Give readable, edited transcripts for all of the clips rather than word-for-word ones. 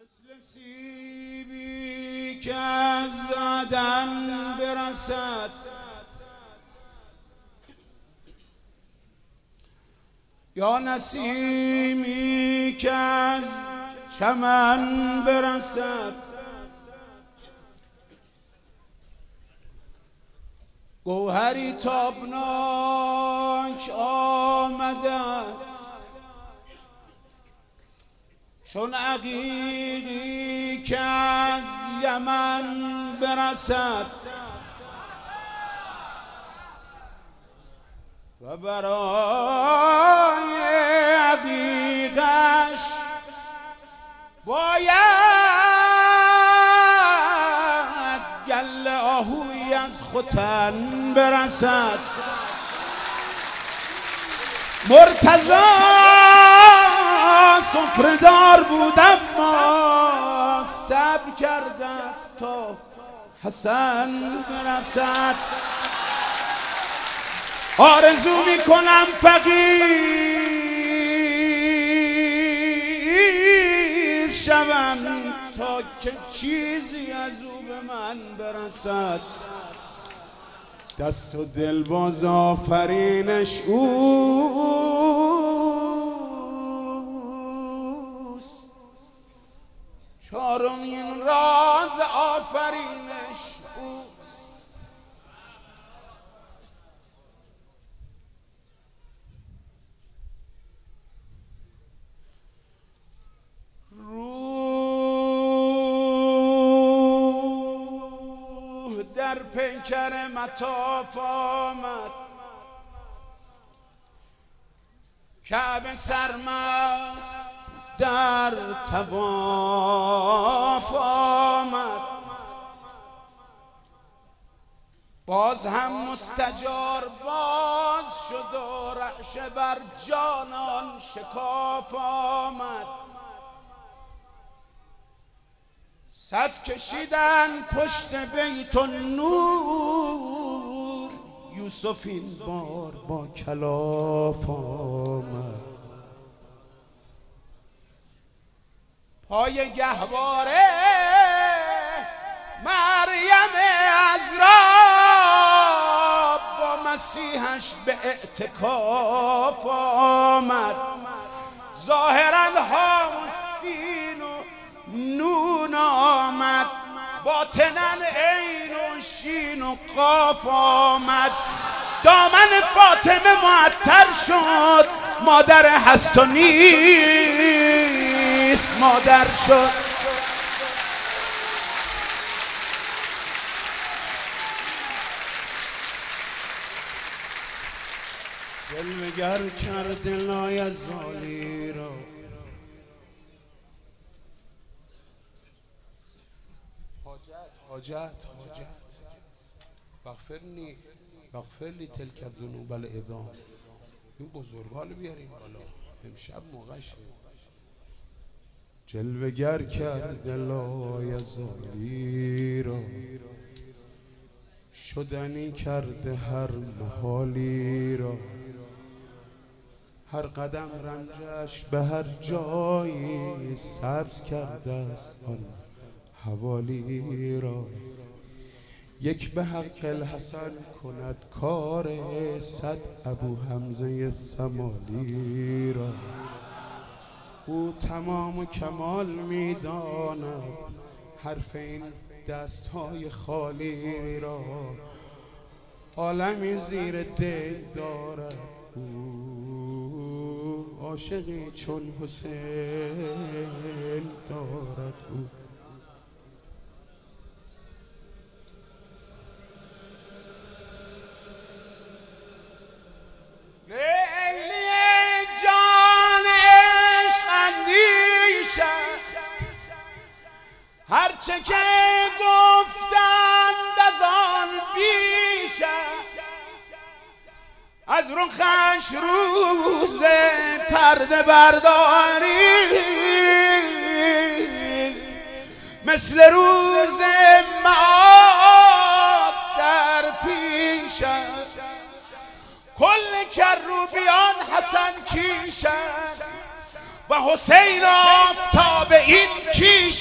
مثل سیبی که از زدن برسد، یا نسیمی که از چمن برسد، گوهری تابناک آمده است چون عقیقی که از یمن برسد و برای عقیقش باید گل آهوی از ختن برسد. مرتضی سفره‌دار بود اما صبر کرده است تا حسن برسد. آرزو میکنم فقیر شوم تا که چیزی از او به من برسد. دست و دل باز آفرینش اوست، چهارمین راز آفرینش اوست. روح در پیکر مطاف آمد، کعبه سرمست در طواف آمد، باز هم مستجار باز شد و رعشه بر جانان شکاف آمد. صف کشیدن پشت بیت النور، یوسف این بار با کلاف آمد. پای گهواره مریم عذرا با مسیحش به اعتکاف آمد. ظاهرا ها و سین و نون آمد، باطناً عین و شین و قاف آمد. دامن فاطمه معطر شد، مادر هست و نیست مادر شد. جلوه‌گر کرد لایزالی را، حاجت بغفر لی تلک الذنوب العظام. این بزرگان بیاریم بالا، امشب موقعشه. جلوه‌گر کرد لایزالی را، شدنی کرده هر محالی را. هر قدم رنجش به هر جایی سبز کرده است آن حوالی را. یک به حق الحسن کند کار صد ابو حمزه سمالی را. او تمام و کمال میداند حرف این دستهای خالی را. عالمی زیر دل دارد او، عاشقی چون حسین دارد او. هرچه که گفتند از آن بیش است، از رخش روز پرده برداری مثل روز معاد در پیش است. کل کروبیان حسن کیش است و حسین آفتاب این کیش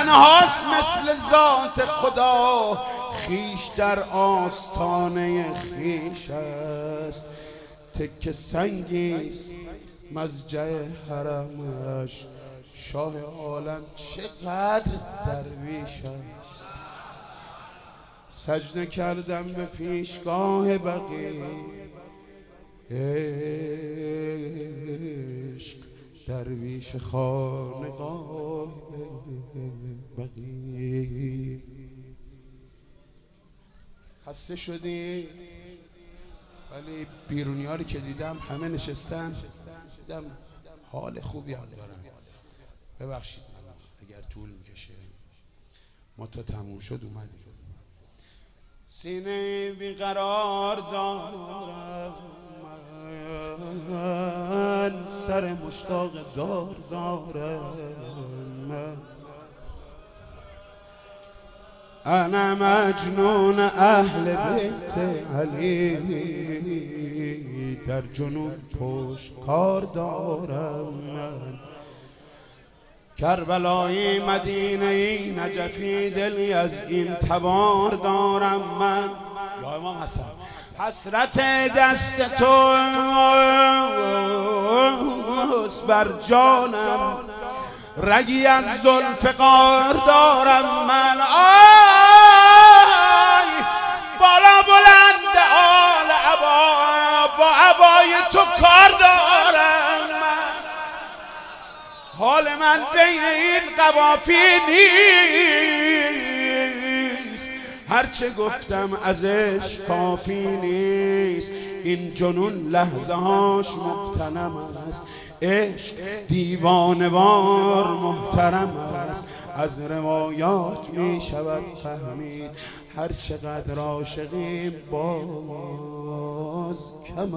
تنهاست مثل ذات خدا، خیش در آستانه خیش است. تکه سنگیست مضجع حرمش، شاه عالم چقدر درویش است. سجده کردم به پیشگاه بقی، عشق درویش خانقاه بقی. خسته شدی؟ ولی بیرونی ها رو که دیدم همه نشستن، دیدم حال خوبی هم دارن. ببخشید اگر طول میکشه، ما تا تموم شد اومدیم. سینه بیقرار دارم من، سر مشتاق دار دارم من. انا مجنون اهل بیت علی، در جنون پشت کار دارم من. کربلایی مدینه نجفی دلی از این تبار دارم من. یا امام حسن حسرت دست توست بر جانم، رگی از ذوالفقار دارم من. آی بالا بلند آل عبا، با عبای تو کار دارم من. حال من بین این قوافی نیست، هرچه گفتم ازش کافی نیست. این جنون لحظه هاش مغتنم است، عشق دیوانوار محترم است. از روایات می شود فهمید، هر چقدر عاشقیم باز کم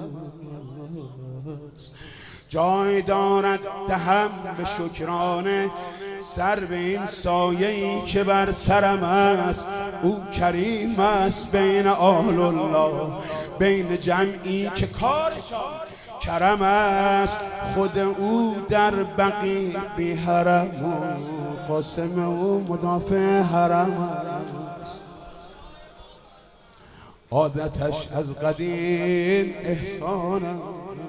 است. جای دارد دهم به شکرانه سر به این سایه‌ای که بر سرم است. او کریم است بین اهل الله، بین جمعی که کارشان کرم است. خود او در بقیع بی حرم و قاسم او مدافع حرم است. عادتش از قدیم احسان است.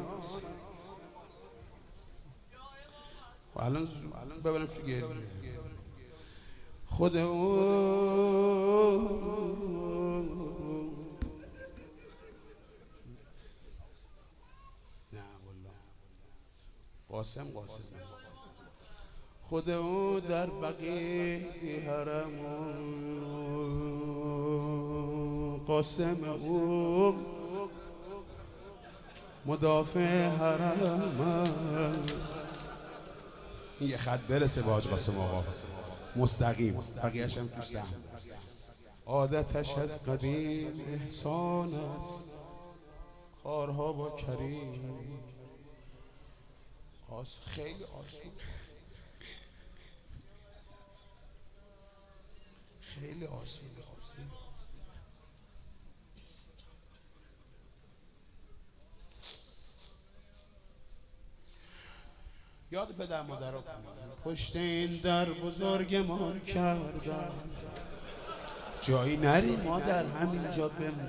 الان ببینم چی گریه. خود او نه والله قاسم خود او در بقیع حرم، قاسم او مدافع حرم است. یه خط برسه به حاج قاسم آقا مستقیم، بقیه‌اش هم توش سهم. عادتش از قدیم احسان است، کارها با کریم. خیلی آسون، خیلی آسون. یاد پدر مادر رو پشت این در بزرگمان کردن، جایی نری مادر همینجا بمون.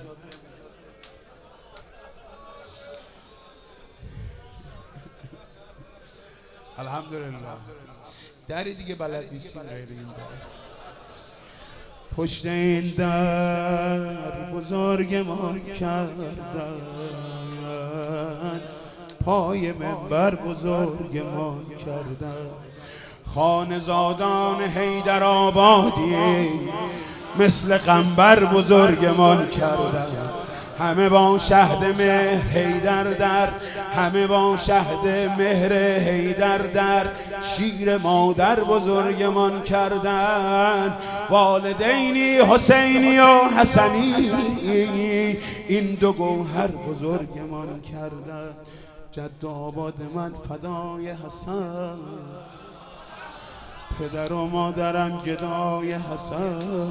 الحمدلله دری دیگه بلد نیستیم غیر این در. پشت این در بزرگمان کردن، پای منبر بزرگمان کردن. خانزادان حیدرآبادی مثل قنبر بزرگمان کردن. همه با شهد مهر حیدر در، همه با شهد مهر حیدر در. شیر مادر بزرگمان کردن. والدینی حسینی و حسنی این دو گوهر بزرگمان کردن. جد و آباد من فدای حسن، پدر و مادرم گدای حسن.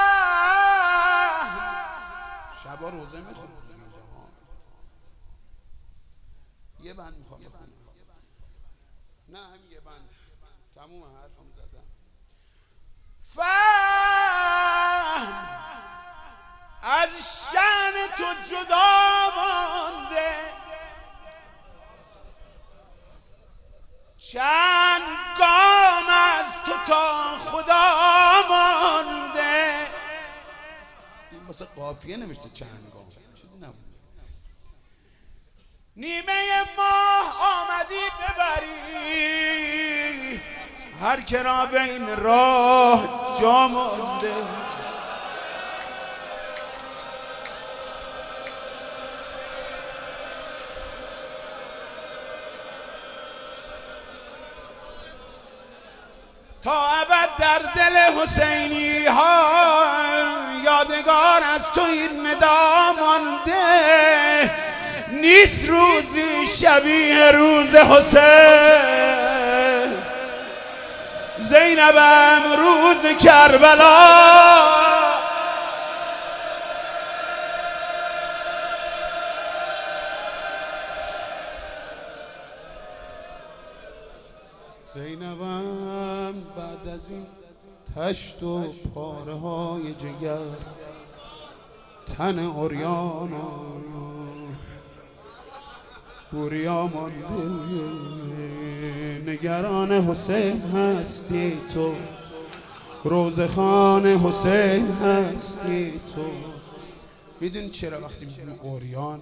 شبا روزه میخونم یه بند میخوام بخونم، نه همین یه بند، تموم حرفم زدم. فهم از شأن تو جدا مانده، چند گام از تو تا خدا مانده. این واسه قافیه نوشته چند گام، چیزی نبود. نیمه ماه آمدی ببری، هر که را بین راه جا مانده. تا ابد در دل حسینی ها یادگار از تو این ندا مانده. نیست روزی شبیه روز حسین، زینبم روز کربلا. زینبم بعد از این تشت و پاره های جگر، تن عریان و بوریا مانده. نگران حسین هستی تو، روزخان حسین هستی تو. میدونی چرا وقتی میگیم عریان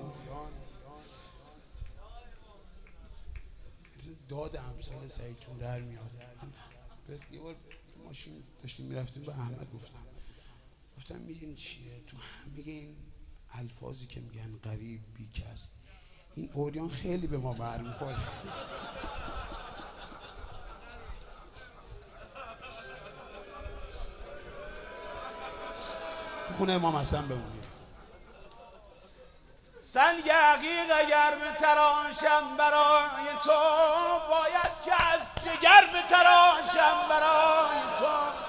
داد امثال سعید چون در میاد؟ یه بار ماشین داشتیم میرفتیم به احمد گفتم میگین چیه تو همه این الفاظی که میگن غریب بیکس، این عریان خیلی به ما بر میخوره. خونه امام حسن بمونیم. سنگ عقیق اگر بتراشم برای تو، باید که از جگر بتراشم برای تو.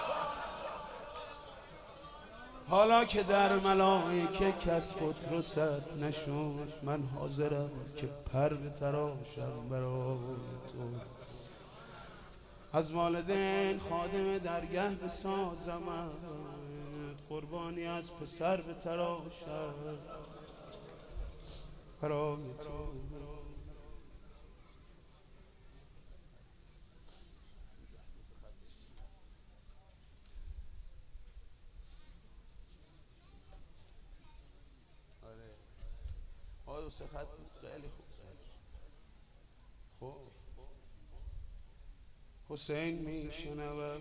حالا که در ملائکه کس فت رسد نشد، من حاضرم که پر بتراشم برای تو. از والدین خادم درگه بسازم، قربانی از پسر بتراشم برای تو. آره صفت خیلی خوب. خب حسین میشنوم،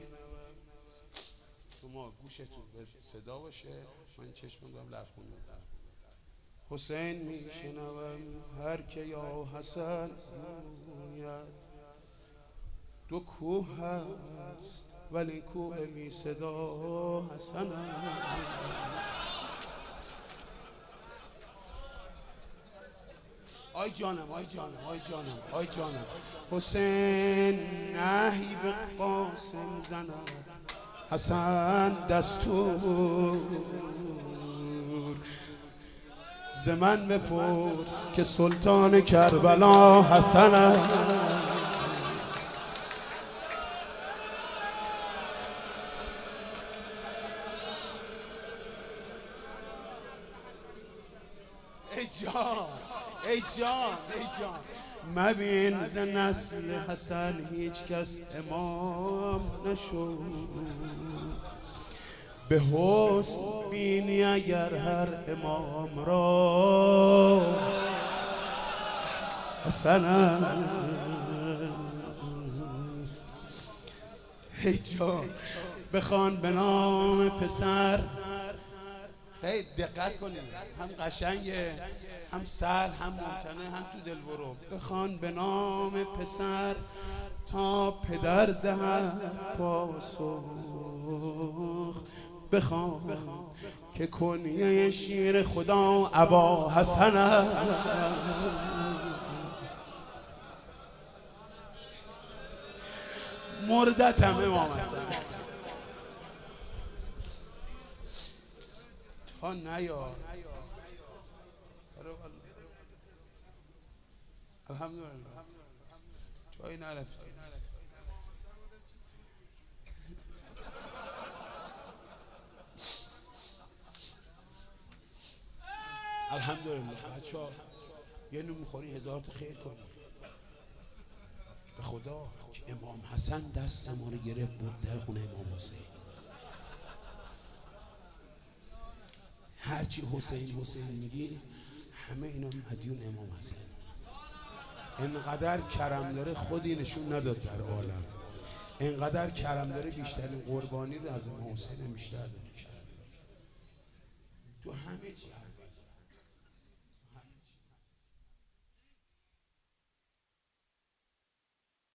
شما گوشتون به صدا باشه، من چشمم دارم لبخونه. حسین میشنوم هر که یا حسن گوید، دو کوه هست ولی کوه بی صدا حسن است. آی جانم آی جانم آی جانم آی جانم. حسین نهی به قاسم زند، حسن دستور. ز من بپرس که سلطان کربلا حسن است. ای جان ای جان ای جان. مبین ز نسل حسن هیچ کس امام نشد، به حسن بینی اگر هر امام را حسن است. ای جان بخوان به نام پسر، خیلی دقت کنید، هم قشنگه هم سهل هم ممتنع هم تو دل برو. بخوان به نام پسر تا پدر دهد پاسخ، بخوان که کنیه شیر خدا ابا حسن است. مردتم امام حسن تا نیار. الحمدلله جایی نرفت. الحمدلله بچه‌ها یه نون میخوری 1000 تا خیر کنی به خدا که امام حسن دست ما رو گرفت برد در خونه امام حسین. هرچی حسین میگی همه اینا مدیون امام حسن. اینقدر کرم داره خودی نشون نداد در عالم، اینقدر کرم داره بیشترین قربانی رو از امام حسین بیشتر داره کرده تو همه چی.